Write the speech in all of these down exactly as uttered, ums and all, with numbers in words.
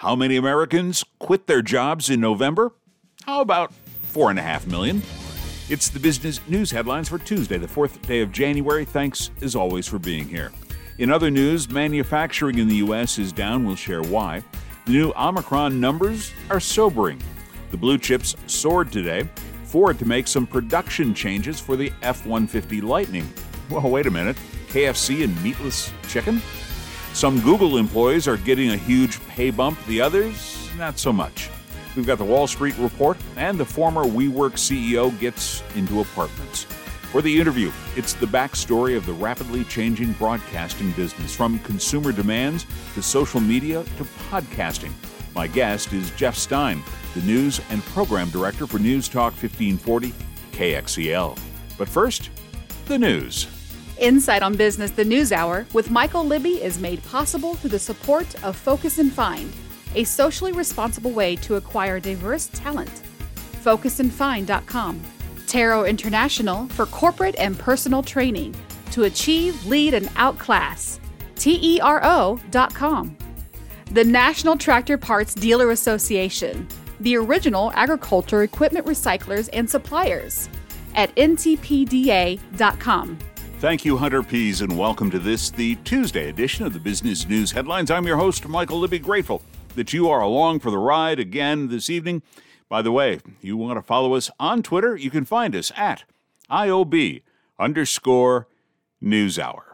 How many Americans quit their jobs in November? How about four and a half million? It's the business news headlines for Tuesday, the fourth day of January. Thanks, as always, for being here. In other news, manufacturing in the U S is down. We'll share why. The new Omicron numbers are sobering. The blue chips soared today. Ford to make some production changes for the F one fifty Lightning. Well, wait a minute. K F C and meatless chicken? Some Google employees are getting a huge pay bump. The others, not so much. We've got the Wall Street Report, and the former WeWork C E O gets into apartments. For the interview, it's the backstory of the rapidly changing broadcasting business, from consumer demands to social media to podcasting. My guest is Jeff Stein, the News and Program Director for News Talk fifteen forty K X E L. But first, the news. Insight on Business, the News Hour, with Michael Libby is made possible through the support of Focus and Find, a socially responsible way to acquire diverse talent. focus and find dot com. Tero International for corporate and personal training to achieve, lead, and outclass. T E R O dot com. The National Tractor Parts Dealer Association, the original agriculture equipment recyclers and suppliers, at N T P D A dot com. Thank you, Hunter Pease, and welcome to this, the Tuesday edition of the Business News Headlines. I'm your host, Michael Libby, grateful that you are along for the ride again this evening. By the way, you want to follow us on Twitter, you can find us at I O B underscore NewsHour.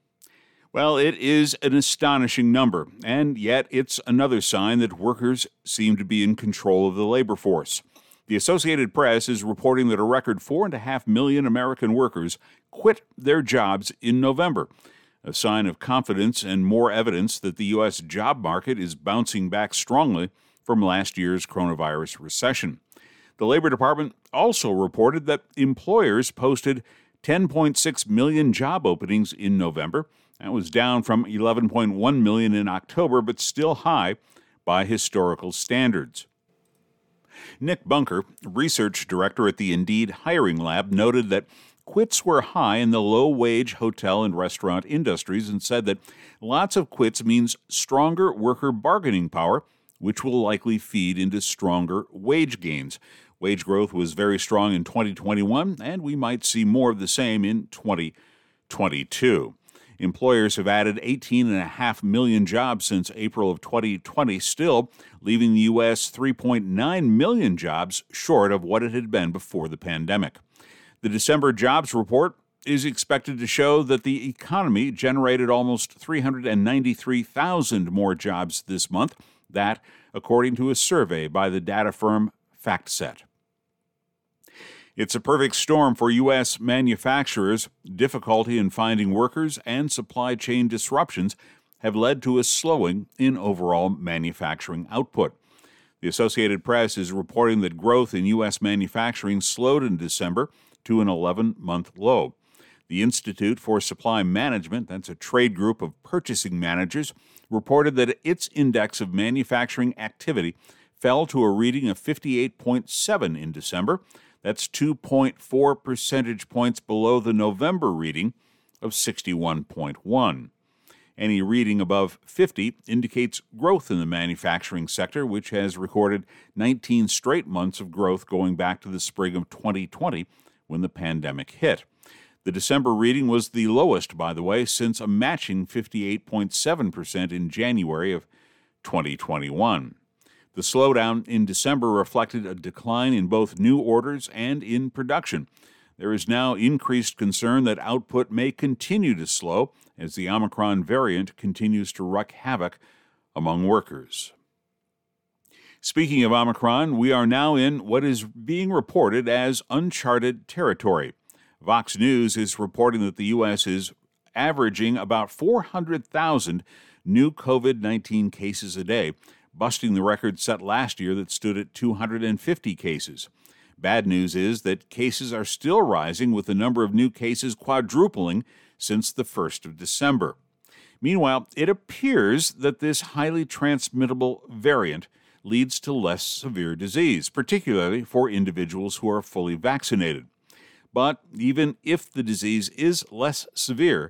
Well, it is an astonishing number, and yet it's another sign that workers seem to be in control of the labor force. The Associated Press is reporting that a record four and a half million American workers quit their jobs in November, a sign of confidence and more evidence that the U S job market is bouncing back strongly from last year's coronavirus recession. The Labor Department also reported that employers posted ten point six million job openings in November. That was down from eleven point one million in October, but still high by historical standards. Nick Bunker, research director at the Indeed Hiring Lab, noted that quits were high in the low-wage hotel and restaurant industries and said that lots of quits means stronger worker bargaining power, which will likely feed into stronger wage gains. Wage growth was very strong in twenty twenty-one, and we might see more of the same in twenty twenty-two. Employers have added eighteen point five million jobs since April of twenty twenty, still leaving the U S three point nine million jobs short of what it had been before the pandemic. The December jobs report is expected to show that the economy generated almost three hundred ninety-three thousand more jobs this month. That, according to a survey by the data firm FactSet. It's a perfect storm for U S manufacturers. Difficulty in finding workers and supply chain disruptions have led to a slowing in overall manufacturing output. The Associated Press is reporting that growth in U S manufacturing slowed in December to an eleven-month low. The Institute for Supply Management, that's a trade group of purchasing managers, reported that its index of manufacturing activity fell to a reading of fifty-eight point seven in December. That's two point four percentage points below the November reading of sixty-one point one. Any reading above fifty indicates growth in the manufacturing sector, which has recorded nineteen straight months of growth going back to the spring of twenty twenty when the pandemic hit. The December reading was the lowest, by the way, since a matching fifty-eight point seven percent in January of twenty twenty-one. The slowdown in December reflected a decline in both new orders and in production. There is now increased concern that output may continue to slow as the Omicron variant continues to wreak havoc among workers. Speaking of Omicron, we are now in what is being reported as uncharted territory. Vox News is reporting that the U S is averaging about four hundred thousand new covid nineteen cases a day, busting the record set last year that stood at two hundred fifty cases. Bad news is that cases are still rising, with the number of new cases quadrupling since the first of December. Meanwhile, it appears that this highly transmittable variant leads to less severe disease, particularly for individuals who are fully vaccinated. But even if the disease is less severe,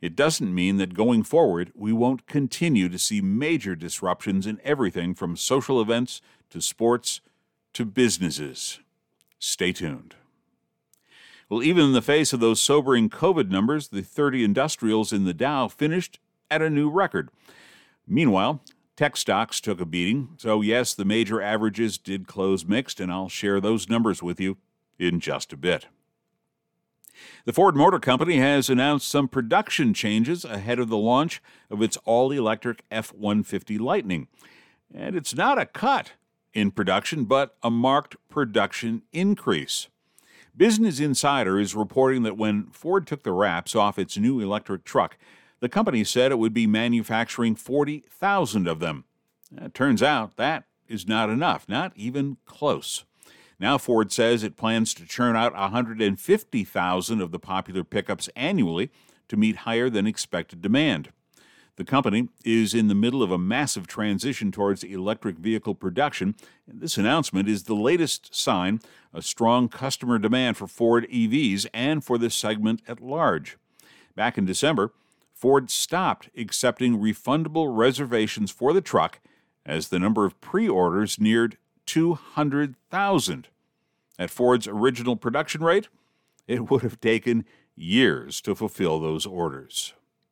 It doesn't mean that going forward, we won't continue to see major disruptions in everything from social events to sports to businesses. Stay tuned. Well, even in the face of those sobering COVID numbers, the thirty industrials in the Dow finished at a new record. Meanwhile, tech stocks took a beating. So yes, the major averages did close mixed, and I'll share those numbers with you in just a bit. The Ford Motor Company has announced some production changes ahead of the launch of its all-electric F one fifty Lightning. And it's not a cut in production, but a marked production increase. Business Insider is reporting that when Ford took the wraps off its new electric truck, the company said it would be manufacturing forty thousand of them. It turns out that is not enough, not even close. Now Ford says it plans to churn out one hundred fifty thousand of the popular pickups annually to meet higher than expected demand. The company is in the middle of a massive transition towards electric vehicle production, and this announcement is the latest sign of strong customer demand for Ford E Vs and for this segment at large. Back in December, Ford stopped accepting refundable reservations for the truck as the number of pre-orders neared two hundred thousand. At Ford's original production rate, it would have taken years to fulfill those orders.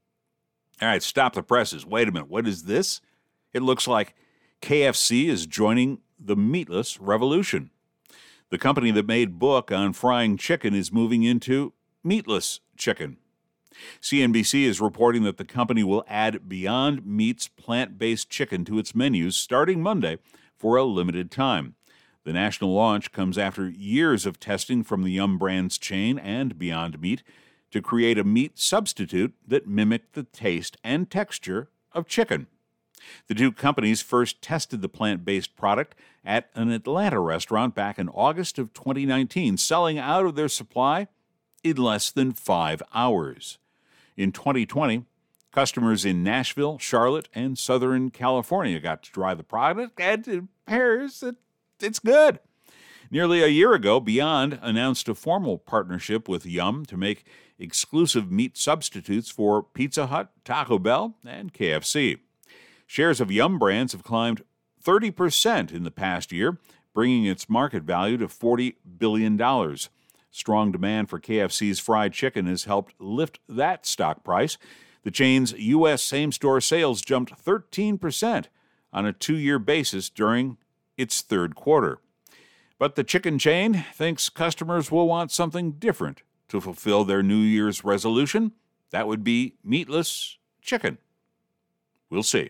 All right, stop the presses. Wait a minute, what is this? It looks like K F C is joining the meatless revolution. The company that made book on frying chicken is moving into meatless chicken. C N B C is reporting that the company will add Beyond Meat's plant-based chicken to its menus starting Monday for a limited time. The national launch comes after years of testing from the Yum Brands chain and Beyond Meat to create a meat substitute that mimicked the taste and texture of chicken. The two companies first tested the plant-based product at an Atlanta restaurant back in August of twenty nineteen, selling out of their supply in less than five hours. In twenty twenty, customers in Nashville, Charlotte, and Southern California got to try the product, and it appears that it's good. Nearly a year ago, Beyond announced a formal partnership with Yum to make exclusive meat substitutes for Pizza Hut, Taco Bell, and K F C. Shares of Yum Brands have climbed thirty percent in the past year, bringing its market value to forty billion dollars. Strong demand for K F C's fried chicken has helped lift that stock price. The chain's U S same-store sales jumped thirteen percent on a two-year basis during its third quarter. But the chicken chain thinks customers will want something different to fulfill their New Year's resolution. That would be meatless chicken. We'll see.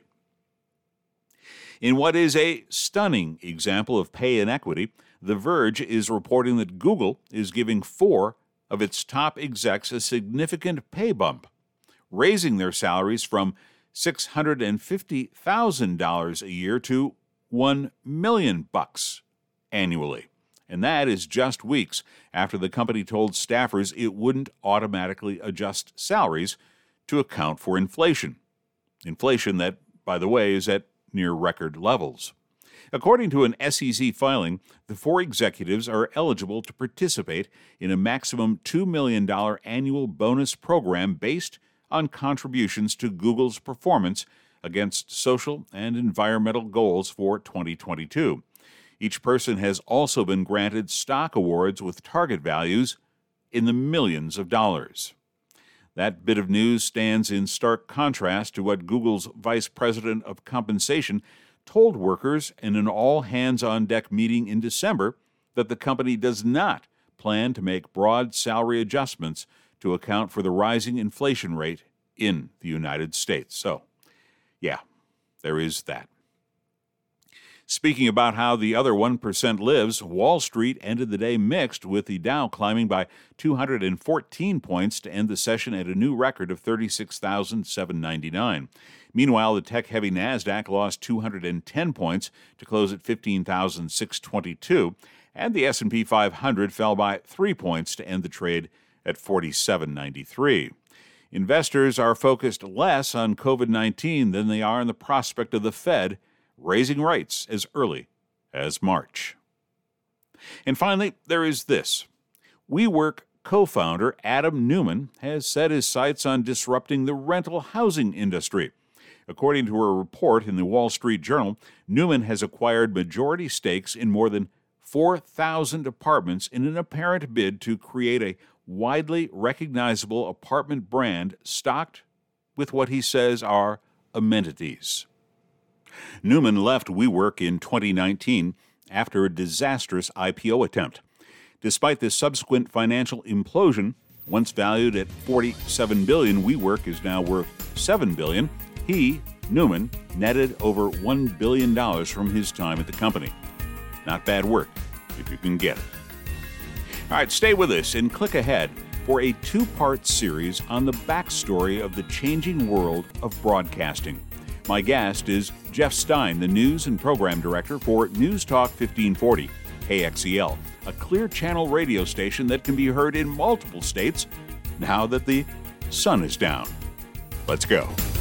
In what is a stunning example of pay inequity, The Verge is reporting that Google is giving four of its top execs a significant pay bump, raising their salaries from six hundred fifty thousand dollars a year to one million bucks annually. And that is just weeks after the company told staffers it wouldn't automatically adjust salaries to account for inflation. Inflation that, by the way, is at near record levels. According to an S E C filing, the four executives are eligible to participate in a maximum two million dollars annual bonus program based on contributions to Google's performance against social and environmental goals for twenty twenty-two. Each person has also been granted stock awards with target values in the millions of dollars. That bit of news stands in stark contrast to what Google's vice president of compensation told workers in an all-hands-on-deck meeting in December that the company does not plan to make broad salary adjustments to account for the rising inflation rate in the United States. So, yeah, there is that. Speaking about how the other one percent lives, Wall Street ended the day mixed, with the Dow climbing by two hundred fourteen points to end the session at a new record of thirty-six thousand seven hundred ninety-nine. Meanwhile, the tech-heavy NASDAQ lost two hundred ten points to close at fifteen thousand six hundred twenty-two, and the S and P five hundred fell by three points to end the trade at forty-seven ninety-three. Investors are focused less on covid nineteen than they are on the prospect of the Fed raising rates as early as March. And finally, there is this. WeWork co-founder Adam Neumann has set his sights on disrupting the rental housing industry. According to a report in the Wall Street Journal, Neumann has acquired majority stakes in more than four thousand apartments in an apparent bid to create a widely recognizable apartment brand stocked with what he says are amenities. Neumann left WeWork in twenty nineteen after a disastrous I P O attempt. Despite the subsequent financial implosion, once valued at forty-seven billion dollars, WeWork is now worth seven billion dollars. He, Neumann, netted over one billion dollars from his time at the company. Not bad work, if you can get it. All right, stay with us and click ahead for a two-part series on the backstory of the changing world of broadcasting. My guest is Jeff Stein, the News and Program Director for News Talk fifteen forty, K X E L, a clear channel radio station that can be heard in multiple states now that the sun is down. Let's go.